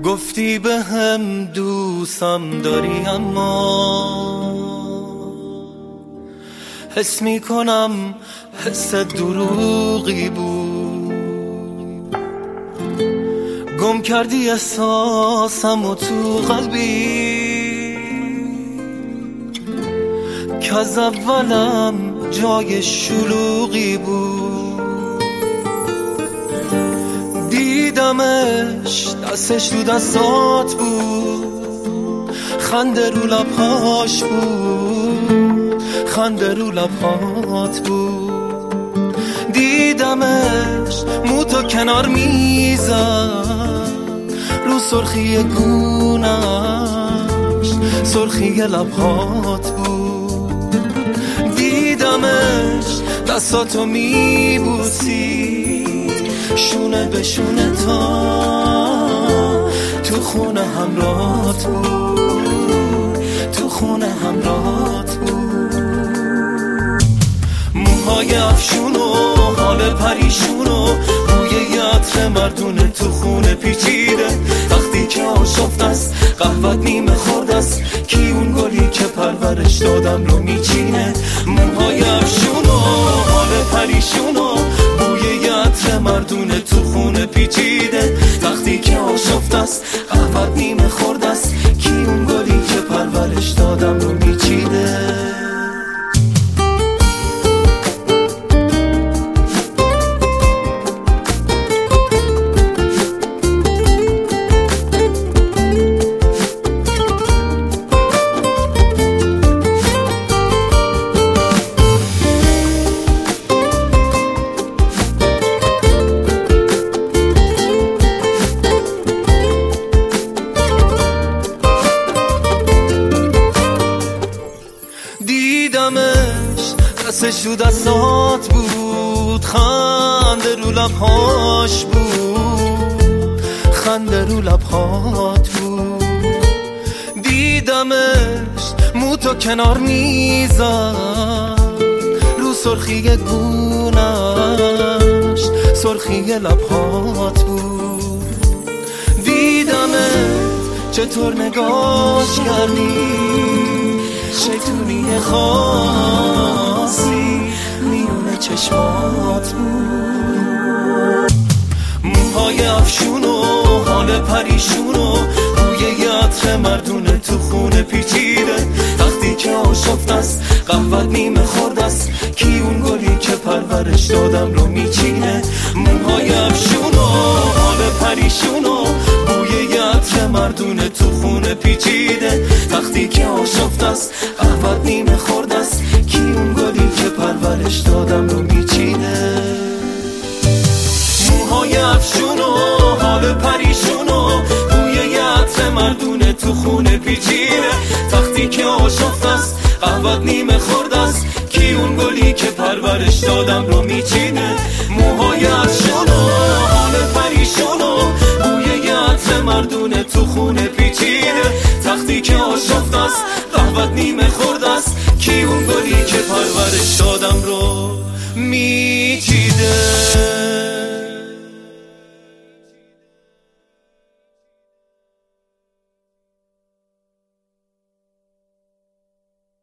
گفتی به هم دوستم داری، اما حس میکنم حس دروغی بود. گم کردی احساسم و تو قلبی که از اولم جای شلوغی بود. دیدمش دستش تو دستات بود، خنده رو لبهاش بود، خنده رو لبهات بود. دیدمش مو تو کنار میزد رو سرخی گونش، سرخی لبهات بود. دیدمش دستاتو میبوسی شونه به شونه تا تو خونه همراهت بود، تو خونه همراهت بود. موهای افشون و حال پریشون و بوی عطر مردونه تو خونه پیچیده. وقتی که آشفت است قهوت نیمه خورد است، کی اون گلی که پرورش دادم رو میچینه. موهای افشون و حال پریشون و بوی عطر مردونه تو خونه پیچیده. وقتی که آشفت است قهوت نیمه خورد است، کی اون گلی که پرورش دادم رو میچینه. دیدمش دستش تو دستات بود، خنده رو لبهاش بود، خنده رو لبهات بود. دیدمش مو تو کنار میزد رو سرخی گونش، سرخی لبهات بود. دیدمت چطور نگاش کردی، شیطونی خاصی میونه چشمات بود. موهای افشون و حال پریشون و بوی عطر مردونه تو خونه پیچیده. وقتی که آشفت است قهوت نیمه خورد است، کی اون گلی که پرورش دادم رو میچینه. موهای افشون و حال پریشون و بوی عطر مردونه تو خونه پیچیده. وقتی که آشفت است قهوت نیمه خورد است، کی اون گلی که پرورش دادم رو میچینه. موهای افشون و حال پریشون و بوی عطر مردونه تو خونه پیچیده. وقتی که آشفت است قهوت نیمه خورد است، کی اون گلی که پرورش دادم رو میچینه. موهای افشون و حال پریشون و بوی عطر مردونه تو خونه پیچیده. وقتی که آشفت است قهوت نیمه خورد است، کی اون گلی که پرورش دادم رو